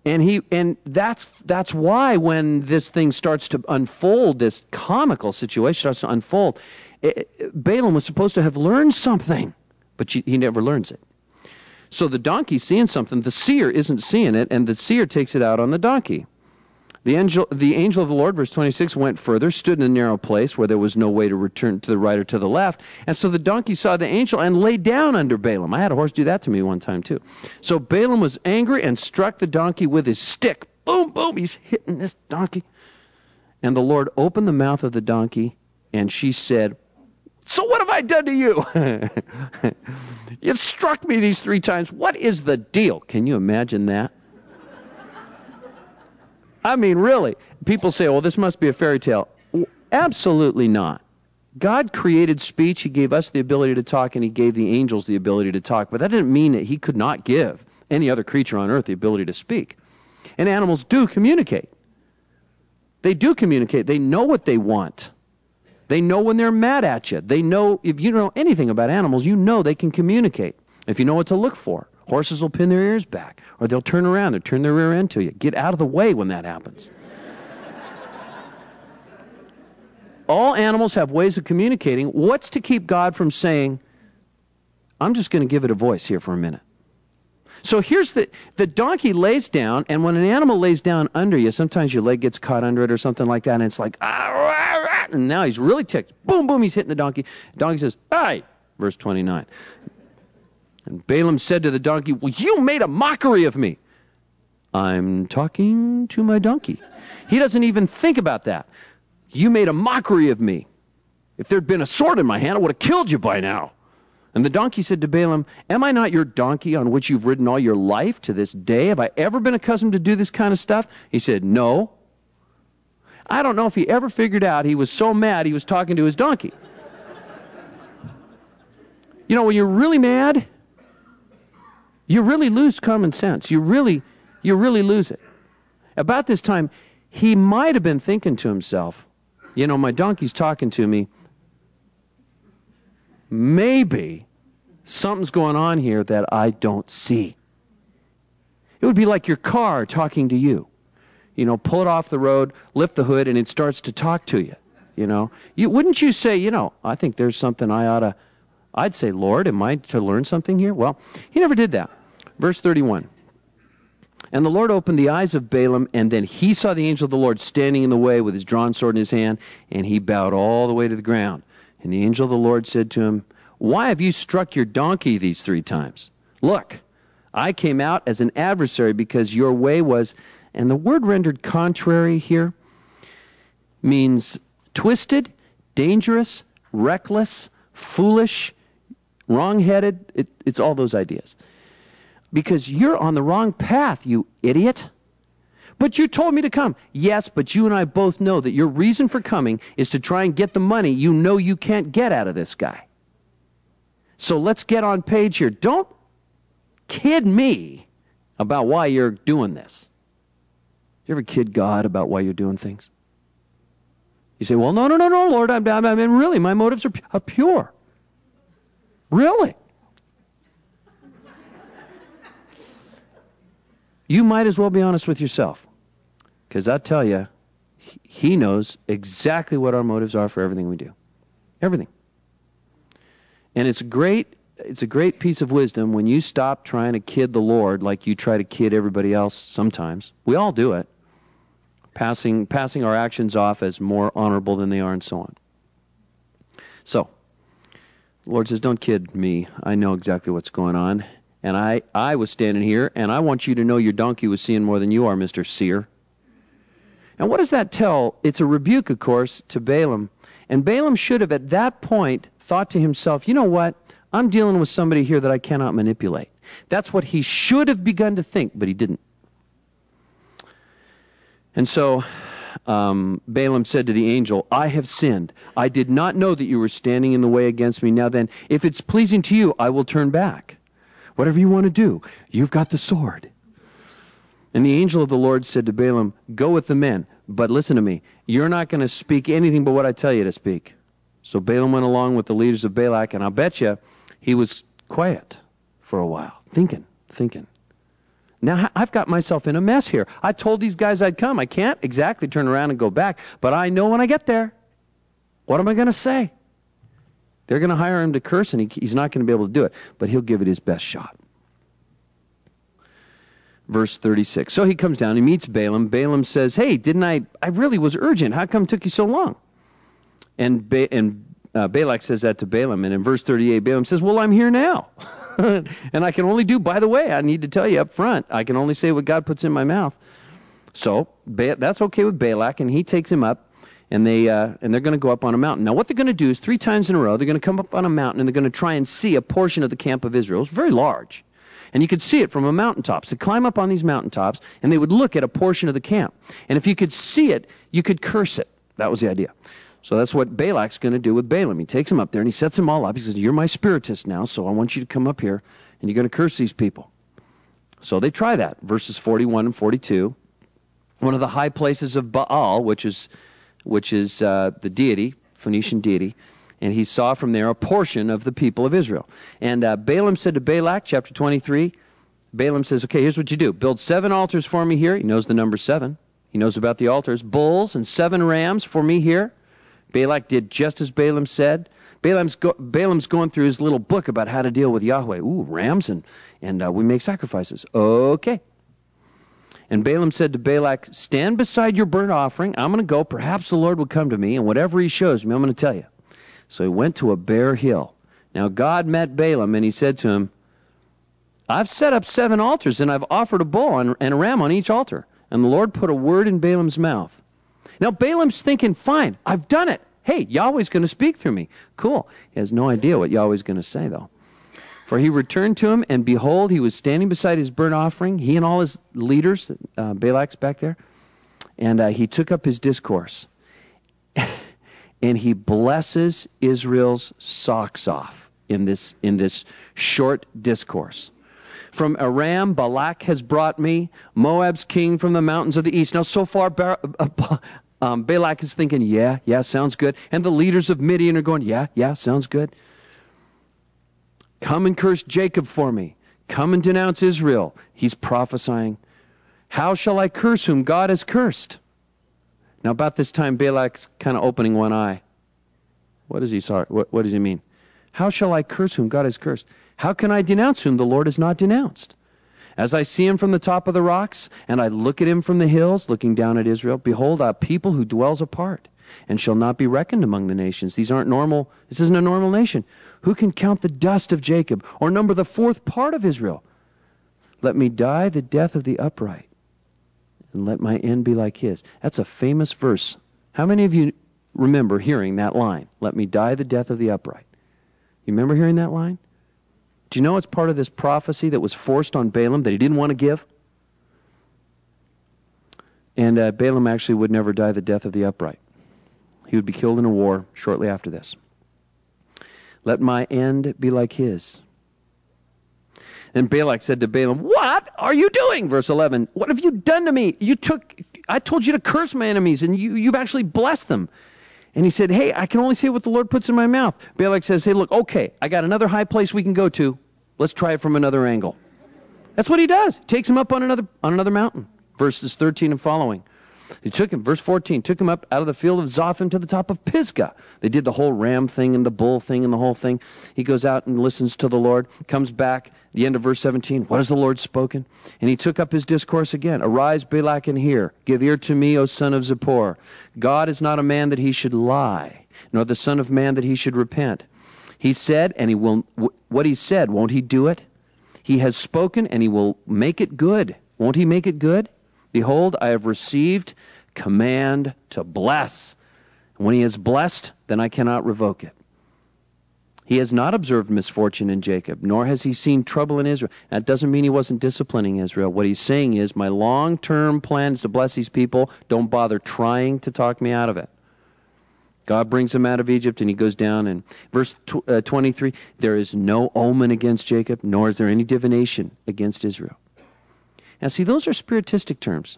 And he and that's that's why when this thing starts to unfold, this comical situation starts to unfold, it, it, Balaam was supposed to have learned something, but she, he never learns it. So the donkey's seeing something, the seer isn't seeing it, and the seer takes it out on the donkey. The angel, the angel of the Lord, verse twenty-six, went further, stood in a narrow place where there was no way to return to the right or to the left. And so the donkey saw the angel and lay down under Balaam. I had a horse do that to me one time too. So Balaam was angry and struck the donkey with his stick. Boom, boom, he's hitting this donkey. And the Lord opened the mouth of the donkey, and she said, "So what have I done to you? You struck me these three times. What is the deal?" Can you imagine that? I mean, really, people say, well, this must be a fairy tale. Absolutely not. God created speech. He gave us the ability to talk, and he gave the angels the ability to talk. But that didn't mean that he could not give any other creature on earth the ability to speak. And animals do communicate. They do communicate. They know what they want. They know when they're mad at you. They know, if you know anything about animals, you know they can communicate. If you know what to look for. Horses will pin their ears back, or they'll turn around, they'll turn their rear end to you. Get out of the way when that happens. All animals have ways of communicating. What's to keep God from saying, I'm just going to give it a voice here for a minute? So here's the, the donkey lays down, and when an animal lays down under you, sometimes your leg gets caught under it or something like that, and it's like, ah, rah, rah, and now he's really ticked. Boom, boom, he's hitting the donkey. The donkey says, "Hey," verse twenty-nine. And Balaam said to the donkey, "Well, you made a mockery of me." I'm talking to my donkey. He doesn't even think about that. You made a mockery of me. If there'd been a sword in my hand, I would have killed you by now. And the donkey said to Balaam, "Am I not your donkey on which you've ridden all your life to this day? Have I ever been accustomed to do this kind of stuff?" He said, "No." I don't know if he ever figured out he was so mad he was talking to his donkey. You know, when you're really mad, you really lose common sense. You really, you really lose it. About this time, he might have been thinking to himself, you know, my donkey's talking to me. Maybe something's going on here that I don't see. It would be like your car talking to you. You know, pull it off the road, lift the hood, and it starts to talk to you. You know, you, wouldn't you say, you know, I think there's something I ought to, I'd say, Lord, am I to learn something here? Well, he never did that. Verse thirty-one. And the Lord opened the eyes of Balaam, and then he saw the angel of the Lord standing in the way with his drawn sword in his hand, and he bowed all the way to the ground. And the angel of the Lord said to him, "Why have you struck your donkey these three times? Look, I came out as an adversary because your way was," and the word rendered contrary here means twisted, dangerous, reckless, foolish, wrong-headed. It, it's all those ideas. Because you're on the wrong path, you idiot. But you told me to come. Yes, but you and I both know that your reason for coming is to try and get the money you know you can't get out of this guy. So let's get on page here. Don't kid me about why you're doing this. You ever kid God about why you're doing things? You say, well, no, no, no, no, Lord, I'm, I'm, I mean, really, my motives are, pu- are pure. Really? You might as well be honest with yourself. Because I tell you, he knows exactly what our motives are for everything we do. Everything. And it's great, it's a great piece of wisdom when you stop trying to kid the Lord like you try to kid everybody else sometimes. We all do it. Passing, passing our actions off as more honorable than they are and so on. So, the Lord says, don't kid me. I know exactly what's going on. And I, I was standing here, and I want you to know your donkey was seeing more than you are, Mister Seer. And what does that tell? It's a rebuke, of course, to Balaam. And Balaam should have, at that point, thought to himself, you know what? I'm dealing with somebody here that I cannot manipulate. That's what he should have begun to think, but he didn't. And so um, Balaam said to the angel, I have sinned. I did not know that you were standing in the way against me. Now then, if it's pleasing to you, I will turn back. Whatever you want to do, you've got the sword. And the angel of the Lord said to Balaam, go with the men, but listen to me. You're not going to speak anything but what I tell you to speak. So Balaam went along with the leaders of Balak, and I'll bet you he was quiet for a while, thinking, thinking. Now I've got myself in a mess here. I told these guys I'd come. I can't exactly turn around and go back, but I know when I get there, what am I going to say? They're going to hire him to curse, and he, he's not going to be able to do it, but he'll give it his best shot. Verse thirty-six. So he comes down, he meets Balaam. Balaam says, hey, didn't I, I really was urgent. How come it took you so long? And, ba- and uh, Balak says that to Balaam. And in verse thirty-eight, Balaam says, well, I'm here now. And I can only do, by the way, I need to tell you up front, I can only say what God puts in my mouth. So ba- that's okay with Balak, and he takes him up, and, they, uh, and they're going to go up on a mountain. Now what they're going to do is three times in a row, they're going to come up on a mountain, and they're going to try and see a portion of the camp of Israel. It's very large. And you could see it from a mountaintop. So they climb up on these mountaintops, and they would look at a portion of the camp. And if you could see it, you could curse it. That was the idea. So that's what Balak's going to do with Balaam. He takes him up there, and he sets them all up. He says, you're my spiritist now, so I want you to come up here, and you're going to curse these people. So they try that. Verses forty-one and forty-two. One of the high places of Baal, which is, which is uh, the deity, Phoenician deity, and he saw from there a portion of the people of Israel. And uh, Balaam said to Balak, chapter twenty-three, Balaam says, okay, here's what you do. Build seven altars for me here. He knows the number seven. He knows about the altars. Bulls and seven rams for me here. Balak did just as Balaam said. Balaam's, go, Balaam's going through his little book about how to deal with Yahweh. Ooh, rams, and, and uh, we make sacrifices. Okay. And Balaam said to Balak, stand beside your burnt offering. I'm going to go. Perhaps the Lord will come to me, and whatever he shows me, I'm going to tell you. So he went to a bare hill. Now God met Balaam, and he said to him, I've set up seven altars, and I've offered a bull and a ram on each altar. And the Lord put a word in Balaam's mouth. Now Balaam's thinking, fine, I've done it. Hey, Yahweh's going to speak through me. Cool. He has no idea what Yahweh's going to say, though. For he returned to him, and behold, he was standing beside his burnt offering, he and all his leaders, uh, Balak's back there, and uh, he took up his discourse. And he blesses Israel's socks off in this, in this short discourse. From Aram, Balak has brought me, Moab's king from the mountains of the east. Now, so far, Bar- uh, um, Balak is thinking, yeah, yeah, sounds good. And the leaders of Midian are going, yeah, yeah, sounds good. Come and curse Jacob for me. Come and denounce Israel. He's prophesying. How shall I curse whom God has cursed? Now, about this time, Balak's kind of opening one eye. What does he sorry? What, what does he mean? How shall I curse whom God has cursed? How can I denounce whom the Lord has not denounced? As I see him from the top of the rocks, and I look at him from the hills, looking down at Israel, behold, a people who dwells apart, and shall not be reckoned among the nations. These aren't normal. This isn't a normal nation. Who can count the dust of Jacob, or number the fourth part of Israel? Let me die the death of the upright, and let my end be like his. That's a famous verse. How many of you remember hearing that line? Let me die the death of the upright. You remember hearing that line? Do you know it's part of this prophecy that was forced on Balaam that he didn't want to give? And uh, Balaam actually would never die the death of the upright. He would be killed in a war shortly after this. Let my end be like his. And Balak said to Balaam, what are you doing? Verse eleven, what have you done to me? You took, I told you to curse my enemies, and you, you've actually blessed them. And he said, hey, I can only say what the Lord puts in my mouth. Balak says, hey, look, okay, I got another high place we can go to. Let's try it from another angle. That's what he does. He takes him up on another on another mountain. Verses thirteen and following. He took him, verse fourteen, took him up out of the field of Zophim to the top of Pisgah. They did the whole ram thing and the bull thing and the whole thing. He goes out and listens to the Lord, comes back, the end of verse seventeen. What has the Lord spoken? And he took up his discourse again. Arise, Balak, and hear. Give ear to me, O son of Zippor. God is not a man that he should lie, nor the son of man that he should repent. He said, and he will, what he said, won't he do it? He has spoken, and he will make it good. Won't he make it good? Behold, I have received command to bless. And when he has blessed, then I cannot revoke it. He has not observed misfortune in Jacob, nor has he seen trouble in Israel. That doesn't mean he wasn't disciplining Israel. What he's saying is, my long-term plan is to bless these people. Don't bother trying to talk me out of it. God brings him out of Egypt, and he goes down. And verse tw- uh, twenty-three, there is no omen against Jacob, nor is there any divination against Israel. Now see, those are spiritistic terms.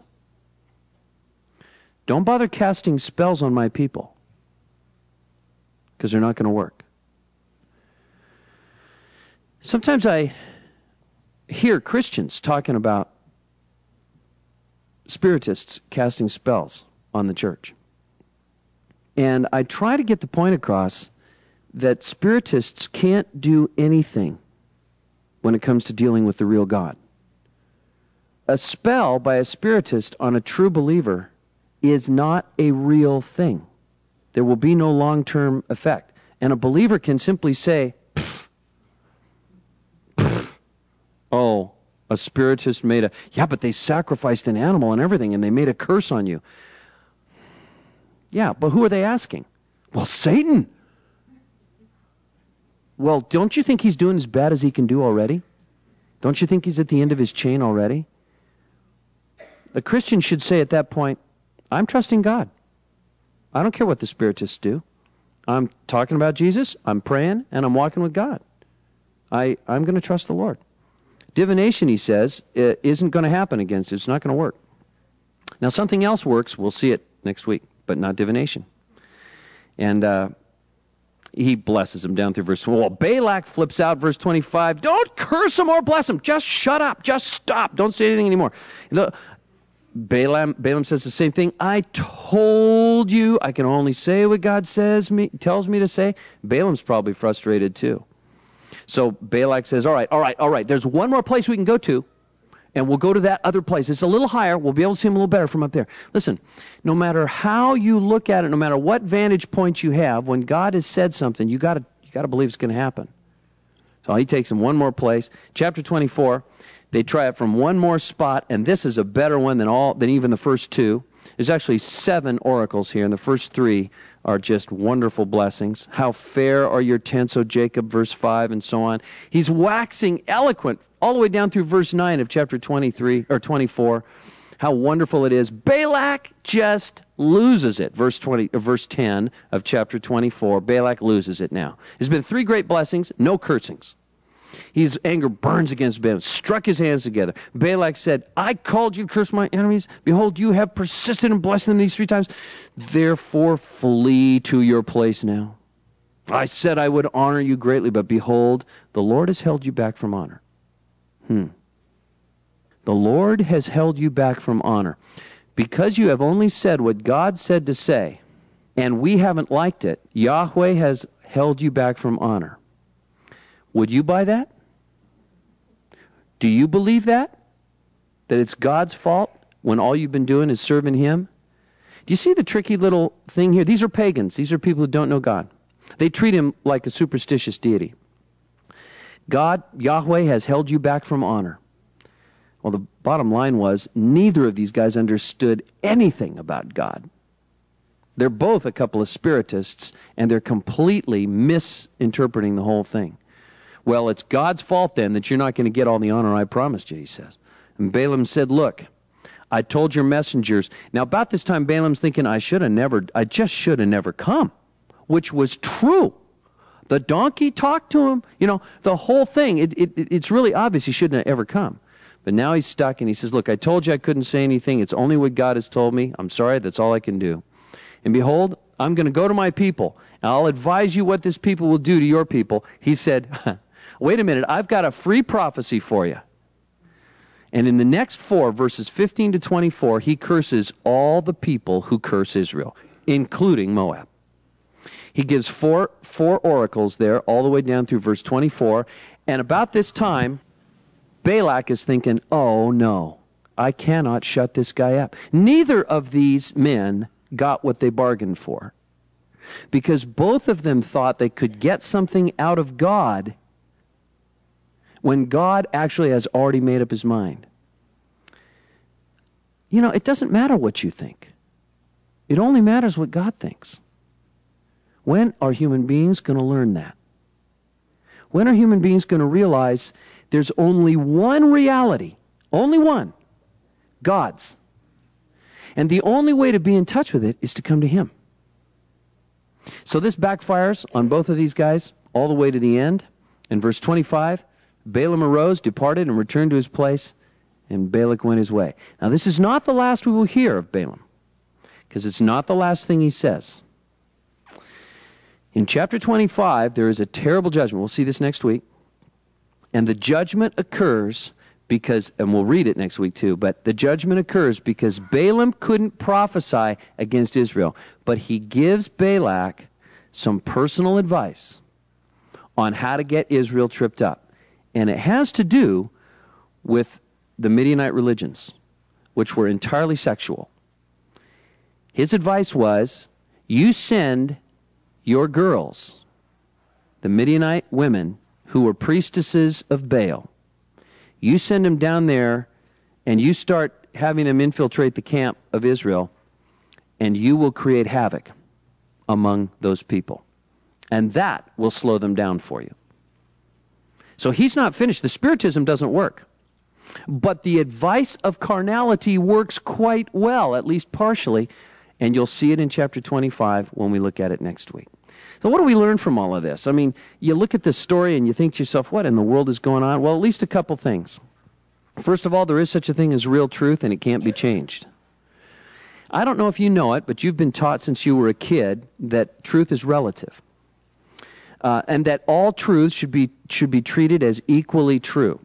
Don't bother casting spells on my people, because they're not going to work. Sometimes I hear Christians talking about spiritists casting spells on the church. And I try to get the point across that spiritists can't do anything when it comes to dealing with the real God. A spell by a spiritist on a true believer is not a real thing. There will be no long-term effect. And a believer can simply say, pff, pff, oh, a spiritist made a, yeah, but they sacrificed an animal and everything, and they made a curse on you. Yeah, but who are they asking? Well, Satan. Well, don't you think he's doing as bad as he can do already? Don't you think he's at the end of his chain already? A Christian should say at that point, I'm trusting God. I don't care what the spiritists do. I'm talking about Jesus, I'm praying, and I'm walking with God. I, I'm going to trust the Lord. Divination, he says, isn't going to happen against it. It's not going to work. Now, something else works. We'll see it next week, but not divination. And uh, he blesses him down through verse twelve. Well, Balak flips out, verse twenty-five. Don't curse him or bless him. Just shut up. Just stop. Don't say anything anymore. The, Balaam, Balaam says the same thing. I told you I can only say what God says me tells me to say. Balaam's probably frustrated too. So Balak says, all right, all right, all right. There's one more place we can go to, and we'll go to that other place. It's a little higher. We'll be able to see him a little better from up there. Listen, no matter how you look at it, no matter what vantage point you have, when God has said something, you got to you got to believe it's going to happen. So he takes him one more place. Chapter twenty-four. They try it from one more spot, and this is a better one than all than even the first two. There's actually seven oracles here, and the first three are just wonderful blessings. How fair are your tents, O Jacob, verse five, and so on. He's waxing eloquent all the way down through verse nine of chapter twenty-three or twenty-four. How wonderful it is. Balak just loses it. Verse twenty, or verse ten of chapter twenty-four. Balak loses it now. There's been three great blessings, no cursings. His anger burns against Balaam, struck his hands together. Balak said, I called you to curse my enemies. Behold, you have persisted in blessing them these three times. Therefore, flee to your place now. I said I would honor you greatly, but behold, the Lord has held you back from honor. Hmm. The Lord has held you back from honor. Because you have only said what God said to say, and we haven't liked it, Yahweh has held you back from honor. Would you buy that? Do you believe that? That it's God's fault when all you've been doing is serving Him? Do you see the tricky little thing here? These are pagans. These are people who don't know God. They treat Him like a superstitious deity. God, Yahweh, has held you back from honor. Well, the bottom line was, neither of these guys understood anything about God. They're both a couple of spiritists, and they're completely misinterpreting the whole thing. Well, it's God's fault then that you're not going to get all the honor I promised you, he says. And Balaam said, look, I told your messengers. Now, about this time, Balaam's thinking, I should have never, I just should have never come, which was true. The donkey talked to him. You know, the whole thing, it, it, it's really obvious he shouldn't have ever come. But now he's stuck, and he says, look, I told you I couldn't say anything. It's only what God has told me. I'm sorry, that's all I can do. And behold, I'm going to go to my people, and I'll advise you what this people will do to your people. He said, wait a minute, I've got a free prophecy for you. And in the next four, verses fifteen to twenty-four, he curses all the people who curse Israel, including Moab. He gives four, four oracles there, all the way down through verse twenty-four. And about this time, Balak is thinking, oh no, I cannot shut this guy up. Neither of these men got what they bargained for, because both of them thought they could get something out of God when God actually has already made up his mind. You know, it doesn't matter what you think. It only matters what God thinks. When are human beings going to learn that? When are human beings going to realize there's only one reality, only one, God's. And the only way to be in touch with it is to come to Him. So this backfires on both of these guys all the way to the end. In verse twenty-five, Balaam arose, departed, and returned to his place, and Balak went his way. Now this is not the last we will hear of Balaam, because it's not the last thing he says. In chapter twenty-five, there is a terrible judgment. We'll see this next week. And the judgment occurs because, and we'll read it next week too, but the judgment occurs because Balaam couldn't prophesy against Israel, but he gives Balak some personal advice on how to get Israel tripped up. And it has to do with the Midianite religions, which were entirely sexual. His advice was, you send your girls, the Midianite women who were priestesses of Baal, you send them down there and you start having them infiltrate the camp of Israel, and you will create havoc among those people. And that will slow them down for you. So he's not finished. The Spiritism doesn't work. But the advice of carnality works quite well, at least partially, and you'll see it in chapter twenty-five when we look at it next week. So what do we learn from all of this? I mean, you look at this story and you think to yourself, what in the world is going on? Well, at least a couple things. First of all, there is such a thing as real truth, and it can't be changed. I don't know if you know it, but you've been taught since you were a kid that truth is relative. Uh, and that all truths should be should be treated as equally true.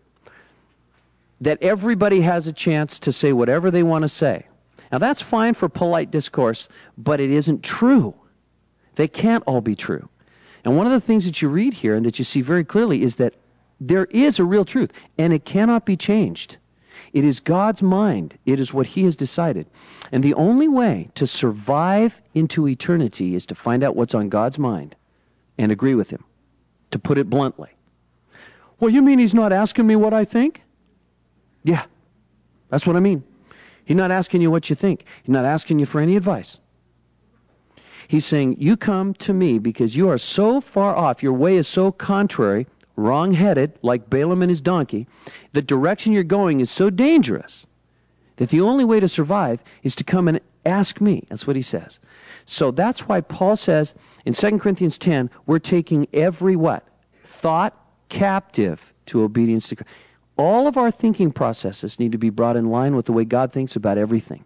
That everybody has a chance to say whatever they want to say. Now that's fine for polite discourse, but it isn't true. They can't all be true. And one of the things that you read here and that you see very clearly is that there is a real truth, and it cannot be changed. It is God's mind. It is what He has decided. And the only way to survive into eternity is to find out what's on God's mind and agree with Him, to put it bluntly. Well, you mean He's not asking me what I think? Yeah, that's what I mean. He's not asking you what you think. He's not asking you for any advice. He's saying, you come to me because you are so far off, your way is so contrary, wrong-headed, like Balaam and his donkey, the direction you're going is so dangerous that the only way to survive is to come and ask me. That's what he says. So that's why Paul says in Second Corinthians ten, we're taking every what? Thought captive to obedience to Christ. All of our thinking processes need to be brought in line with the way God thinks about everything.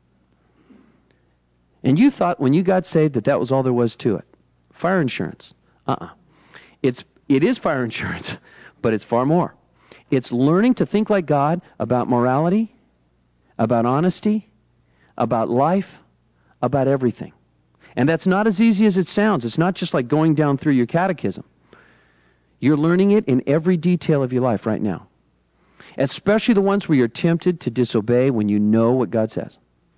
And you thought when you got saved that that was all there was to it. Fire insurance. Uh-uh. It's, it is fire insurance, but it's far more. It's learning to think like God about morality, about honesty, about life, about everything. And that's not as easy as it sounds. It's not just like going down through your catechism. You're learning it in every detail of your life right now. Especially the ones where you're tempted to disobey when you know what God says.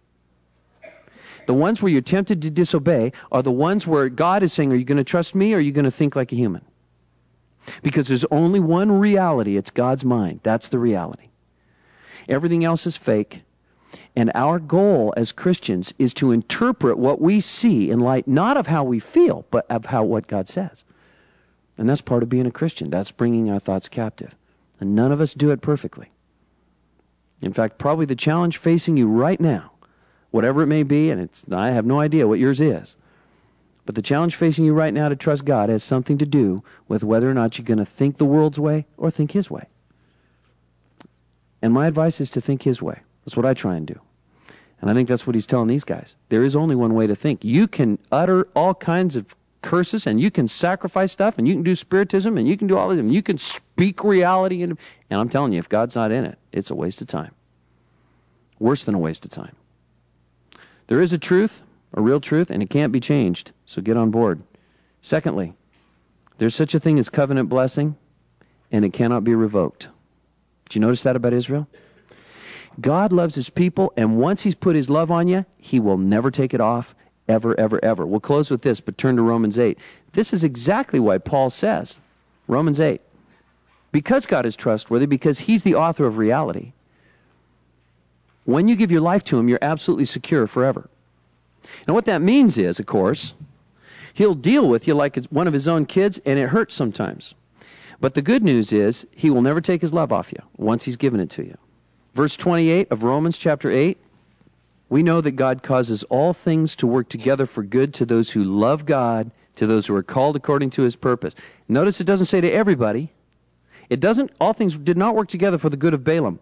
The ones where you're tempted to disobey are the ones where God is saying, are you going to trust me or are you going to think like a human? Because there's only one reality. It's God's mind. That's the reality. Everything else is fake. And our goal as Christians is to interpret what we see in light not of how we feel, but of how what God says. And that's part of being a Christian. That's bringing our thoughts captive. And none of us do it perfectly. In fact, probably the challenge facing you right now, whatever it may be, and it's, I have no idea what yours is, but the challenge facing you right now to trust God has something to do with whether or not you're going to think the world's way or think His way. And my advice is to think His way. That's what I try and do. And I think that's what he's telling these guys. There is only one way to think. You can utter all kinds of curses, and you can sacrifice stuff, and you can do spiritism, and you can do all of them. You can speak reality, and, and I'm telling you, if God's not in it, it's a waste of time. Worse than a waste of time. There is a truth, a real truth, and it can't be changed, so get on board. Secondly, there's such a thing as covenant blessing, and it cannot be revoked. Did you notice that about Israel? God loves His people, and once He's put His love on you, He will never take it off, ever, ever, ever. We'll close with this, but turn to Romans eight. This is exactly why Paul says, Romans eight, because God is trustworthy, because He's the author of reality, when you give your life to Him, you're absolutely secure forever. And what that means is, of course, He'll deal with you like it's one of His own kids, and it hurts sometimes. But the good news is, He will never take His love off you once He's given it to you. Verse twenty-eight of Romans chapter eight, we know that God causes all things to work together for good to those who love God, to those who are called according to His purpose. Notice it doesn't say to everybody. It doesn't, all things did not work together for the good of Balaam.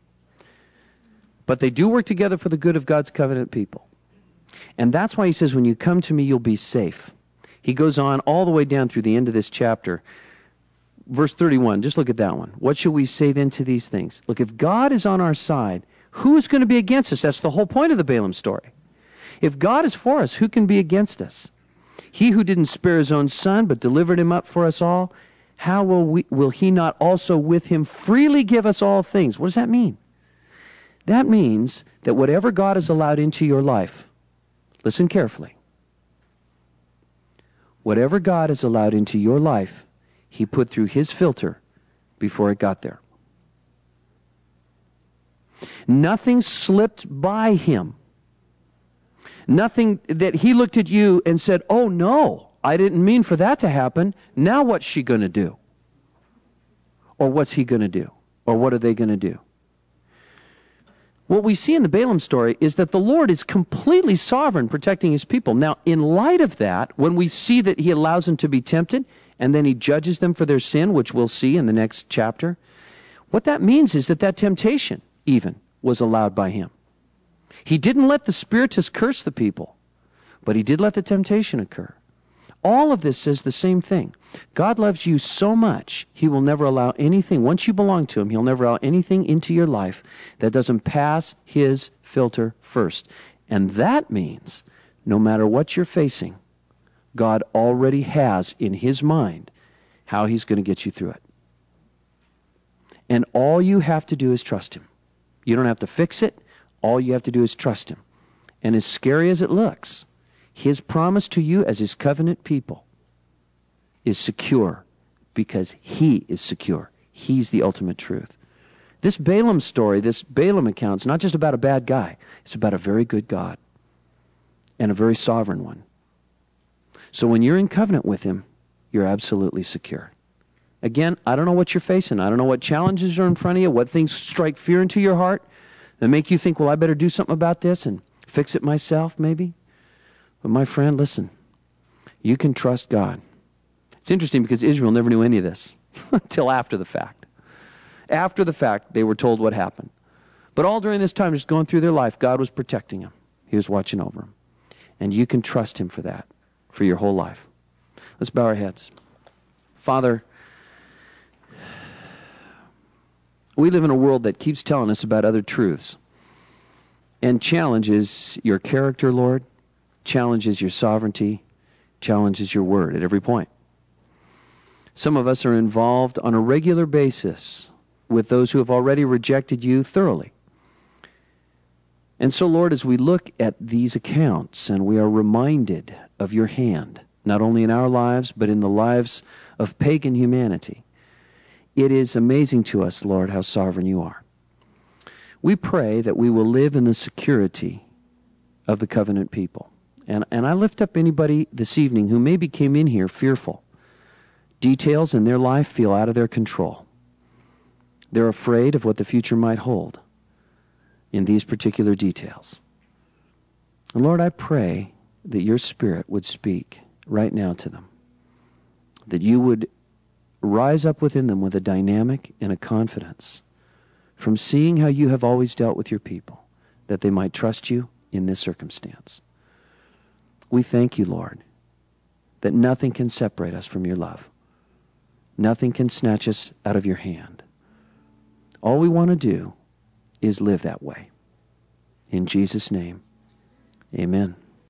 But they do work together for the good of God's covenant people. And that's why he says, when you come to me, you'll be safe. He goes on all the way down through the end of this chapter, verse thirty-one, just look at that one. What shall we say then to these things? Look, if God is on our side, who is going to be against us? That's the whole point of the Balaam story. If God is for us, who can be against us? He who didn't spare his own son, but delivered him up for us all, how will we, will he not also with him freely give us all things? What does that mean? That means that whatever God has allowed into your life, listen carefully, whatever God has allowed into your life, he put through his filter before it got there. Nothing slipped by him. Nothing that he looked at you and said, oh no, I didn't mean for that to happen. Now what's she going to do? Or what's he going to do? Or what are they going to do? What we see in the Balaam story is that the Lord is completely sovereign, protecting his people. Now, in light of that, when we see that he allows them to be tempted, and then he judges them for their sin, which we'll see in the next chapter, what that means is that that temptation even was allowed by him. He didn't let the Spiritists curse the people, but he did let the temptation occur. All of this says the same thing. God loves you so much, he will never allow anything, once you belong to him, he'll never allow anything into your life that doesn't pass his filter first. And that means, no matter what you're facing, God already has in his mind how he's going to get you through it. And all you have to do is trust him. You don't have to fix it. All you have to do is trust him. And as scary as it looks, his promise to you as his covenant people is secure because he is secure. He's the ultimate truth. This Balaam story, this Balaam account, is not just about a bad guy. It's about a very good God and a very sovereign one. So when you're in covenant with him, you're absolutely secure. Again, I don't know what you're facing. I don't know what challenges are in front of you, what things strike fear into your heart that make you think, well, I better do something about this and fix it myself, maybe. But my friend, listen, you can trust God. It's interesting because Israel never knew any of this until after the fact. After the fact, they were told what happened. But all during this time, just going through their life, God was protecting them. He was watching over them. And you can trust him for that, for your whole life. Let's bow our heads. Father, we live in a world that keeps telling us about other truths and challenges your character, Lord, challenges your sovereignty, challenges your word at every point. Some of us are involved on a regular basis with those who have already rejected you thoroughly. And so, Lord, as we look at these accounts and we are reminded of your hand, not only in our lives, but in the lives of pagan humanity, it is amazing to us, Lord, how sovereign you are. We pray that we will live in the security of the covenant people. And, and I lift up anybody this evening who maybe came in here fearful. Details in their life feel out of their control. They're afraid of what the future might hold in these particular details. And Lord, I pray that your Spirit would speak right now to them. That you would rise up within them with a dynamic and a confidence from seeing how you have always dealt with your people, that they might trust you in this circumstance. We thank you, Lord, that nothing can separate us from your love. Nothing can snatch us out of your hand. All we want to do is live that way. In Jesus' name, amen.